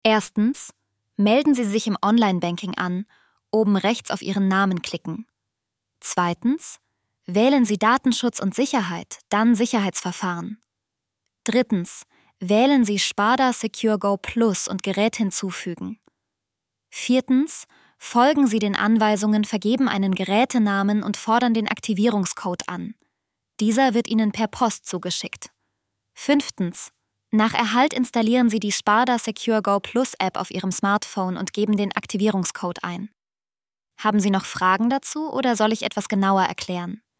Erstens, melden Sie sich im Online-Banking an, oben rechts auf Ihren Namen klicken. Zweitens, wählen Sie Datenschutz und Sicherheit, dann Sicherheitsverfahren. Drittens, wählen Sie Sparda Secure Go Plus und Gerät hinzufügen. Viertens, folgen Sie den Anweisungen, vergeben einen Gerätenamen und fordern den Aktivierungscode an. Dieser wird Ihnen per Post zugeschickt. Fünftens, nach Erhalt installieren Sie die Sparda Secure Go Plus App auf Ihrem Smartphone und geben den Aktivierungscode ein. Haben Sie noch Fragen dazu oder soll ich etwas genauer erklären?